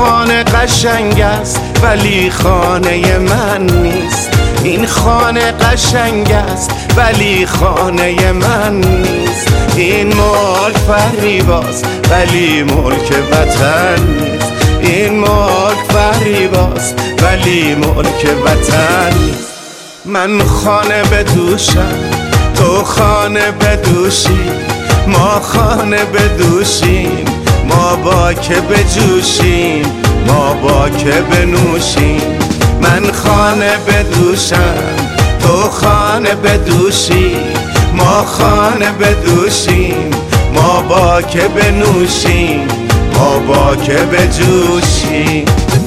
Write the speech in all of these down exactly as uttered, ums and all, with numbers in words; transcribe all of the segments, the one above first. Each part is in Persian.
خانه قشنگ است ولی خانه من نیست. این خانه قشنگ است ولی خانه من نیست. این ملک فریباست ولی ملک وطن نیست. این ملک فریباست ولی ملک وطن نیست. من خانه بدوشم تو خانه بدوشی، ما خانه بدوشیم، ما با که بجوشیم، ما با که بنوشیم. من خانه بدوشم تو خانه بدوشی، ما خانه بدوشیم، ما با که بنوشیم، ما با که بجوشیم.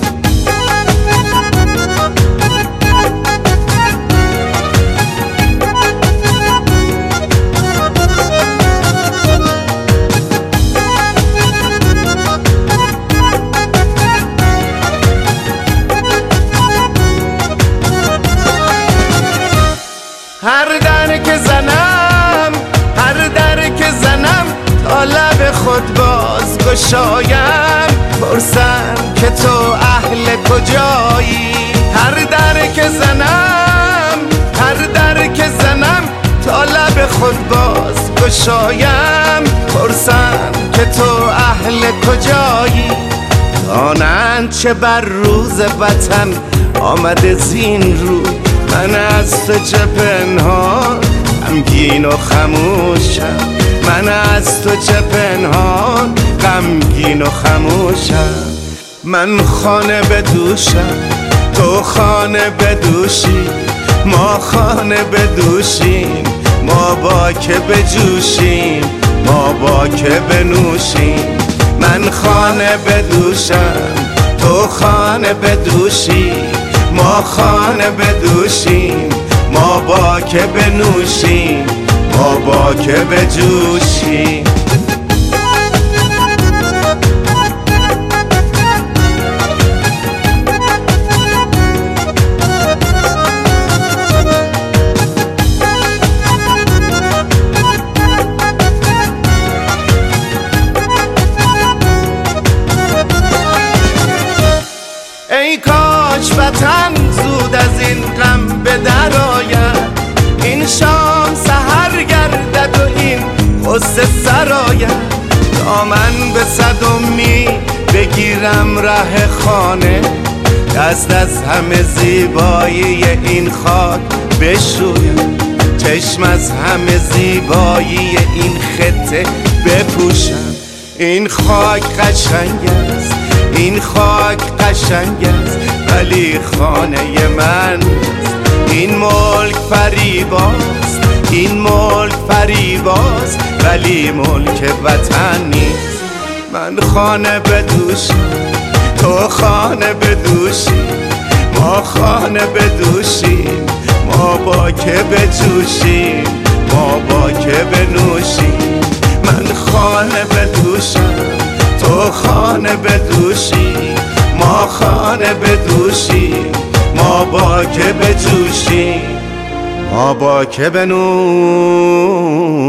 هر در که زنم، هر در که زنم، تا لب خود باز گشایم، پرسم که تو اهل کجایی. هر در که زنم، هر در که زنم، تا لب خود باز گشایم، پرسم که تو اهل کجایی. آنند چه بر روز وطن آمده زین رو، من از تو چه پنهان غمگین و خموشم. من از تو چه پنهان غمگین و خموشم. من خانه بدوشم تو خانه بدوشی، ما خانه بدوشیم، ما با که بجوشیم، ما با که بنوشیم. من خانه بدوشم تو خانه بدوشی، ما خانه بدوشیم، ما با که بنوشیم، ما با که بجوشیم. ای کاش وطن زود از این غم به در آید، این شام سحر گردد و این غصه سر آید، تا من به صد امید بگیرم ره خانه، دست از همه زیبایی این خاک بشویم، چشم از همه زیبایی این خطه بپوشم. این خاک قشنگ است، این خاک قشنگ است ولی خانه من نیست. این ملک فریباست، این ملک فریباست ولی ملک وطن نیست. من خانه بدوشم تو خانه بدوشی، ما خانه بدوشیم، ما با که بجوشیم، ما با که بنوشیم. من خانه بدوشم تو خانه بدوشی، ما خانه بدوشیم، ما با که بجوشیم، ما با که بنوشیم.